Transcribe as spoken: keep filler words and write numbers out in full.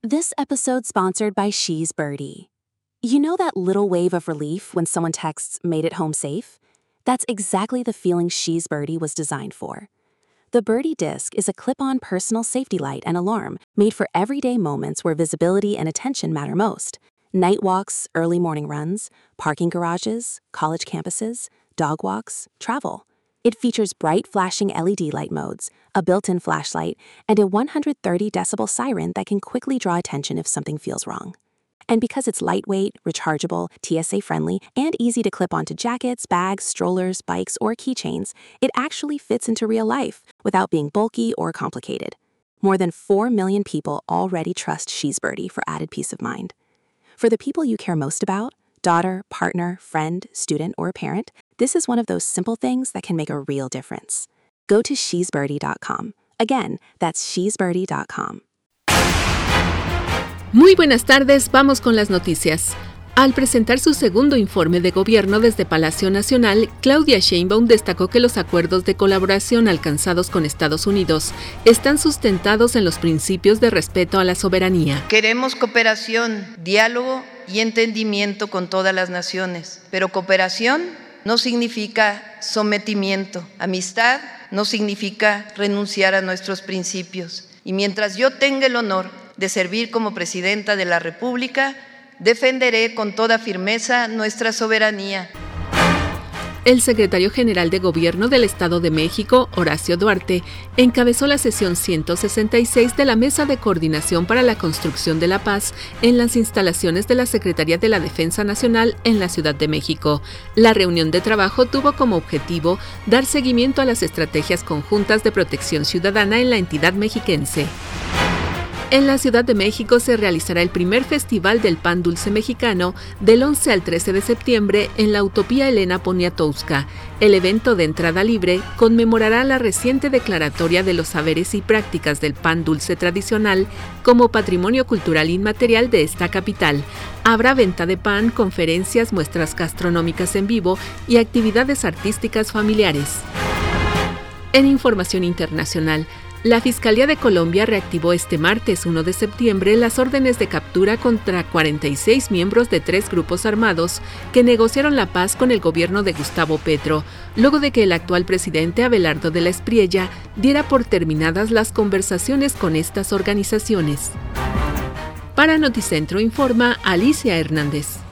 This episode's sponsored by She's Birdie. You know that little wave of relief when someone texts, "made it home safe"? That's exactly the feeling She's Birdie was designed for. The Birdie Disc is a clip-on personal safety light and alarm made for everyday moments where visibility and attention matter most. Night walks, early morning runs, parking garages, college campuses, dog walks, travel. It features bright flashing L E D light modes, a built-in flashlight, and a one hundred thirty decibel siren that can quickly draw attention if something feels wrong. And because it's lightweight, rechargeable, T S A-friendly, and easy to clip onto jackets, bags, strollers, bikes, or keychains, it actually fits into real life without being bulky or complicated. More than four million people already trust She's Birdie for added peace of mind. For the people you care most about, daughter, partner, friend, student, or parent, this is one of those simple things that can make a real difference. Go to she's birdie dot com. Again, that's she's birdie dot com. Muy buenas tardes, vamos con las noticias. Al presentar su segundo informe de gobierno desde Palacio Nacional, Claudia Sheinbaum destacó que los acuerdos de colaboración alcanzados con Estados Unidos están sustentados en los principios de respeto a la soberanía. Queremos cooperación, diálogo y entendimiento con todas las naciones, pero cooperación no significa sometimiento, amistad no significa renunciar a nuestros principios. Y mientras yo tenga el honor de servir como presidenta de la República, defenderé con toda firmeza nuestra soberanía. El secretario general de Gobierno del Estado de México, Horacio Duarte, encabezó la sesión ciento sesenta y seis de la Mesa de Coordinación para la Construcción de la Paz en las instalaciones de la Secretaría de la Defensa Nacional en la Ciudad de México. La reunión de trabajo tuvo como objetivo dar seguimiento a las estrategias conjuntas de protección ciudadana en la entidad mexiquense. En la Ciudad de México se realizará el primer Festival del Pan Dulce Mexicano del once al trece de septiembre en la Utopía Elena Poniatowska. El evento de entrada libre conmemorará la reciente declaratoria de los saberes y prácticas del pan dulce tradicional como patrimonio cultural inmaterial de esta capital. Habrá venta de pan, conferencias, muestras gastronómicas en vivo y actividades artísticas familiares. En información internacional, la Fiscalía de Colombia reactivó este martes uno de septiembre las órdenes de captura contra cuarenta y seis miembros de tres grupos armados que negociaron la paz con el gobierno de Gustavo Petro, luego de que el actual presidente Abelardo de la Espriella diera por terminadas las conversaciones con estas organizaciones. Para Noticentro informa Alicia Hernández.